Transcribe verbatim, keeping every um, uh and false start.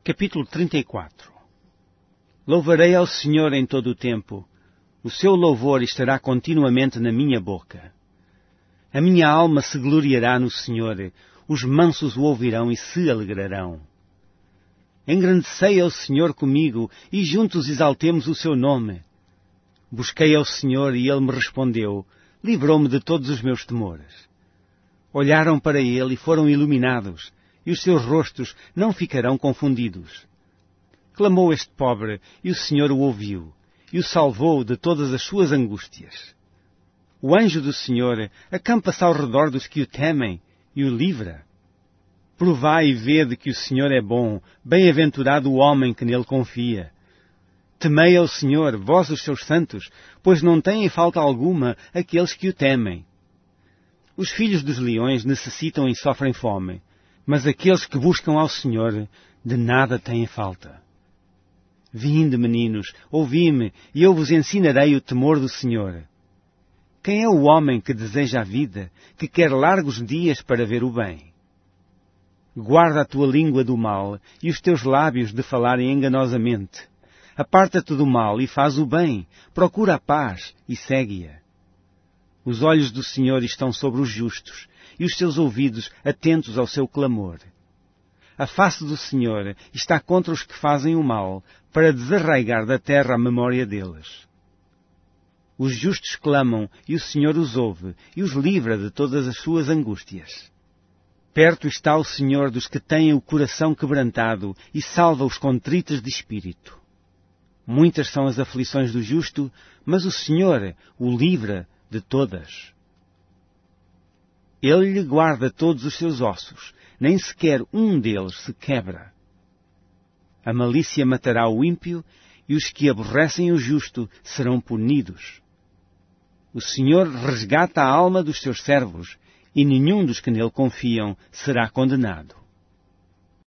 Capítulo trinta e quatro. Louvarei ao Senhor em todo o tempo. O seu louvor estará continuamente na minha boca. A minha alma se gloriará no Senhor. Os mansos o ouvirão e se alegrarão. Engrandecei ao Senhor comigo e juntos exaltemos o seu nome. Busquei ao Senhor e ele me respondeu. Livrou-me de todos os meus temores. Olharam para ele e foram iluminados, e os seus rostos não ficarão confundidos. Clamou este pobre, e o Senhor o ouviu, e o salvou de todas as suas angústias. O anjo do Senhor acampa-se ao redor dos que o temem, e o livra. Provai e vede que o Senhor é bom, bem-aventurado o homem que nele confia. Temei ao Senhor, vós os seus santos, pois não têm falta alguma aqueles que o temem. Os filhos dos leões necessitam e sofrem fome, mas aqueles que buscam ao Senhor de nada têm falta. Vinde, meninos, ouvi-me, e eu vos ensinarei o temor do Senhor. Quem é o homem que deseja a vida, que quer largos dias para ver o bem? Guarda a tua língua do mal e os teus lábios de falarem enganosamente. Aparta-te do mal e faz o bem, procura a paz e segue-a. Os olhos do Senhor estão sobre os justos, e os seus ouvidos atentos ao seu clamor. A face do Senhor está contra os que fazem o mal, para desarraigar da terra a memória deles. Os justos clamam, e o Senhor os ouve, e os livra de todas as suas angústias. Perto está o Senhor dos que têm o coração quebrantado, e salva os contritos de espírito. Muitas são as aflições do justo, mas o Senhor o livra de todas. Ele lhe guarda todos os seus ossos, nem sequer um deles se quebra. A malícia matará o ímpio, e os que aborrecem o justo serão punidos. O Senhor resgata a alma dos seus servos, e nenhum dos que nele confiam será condenado.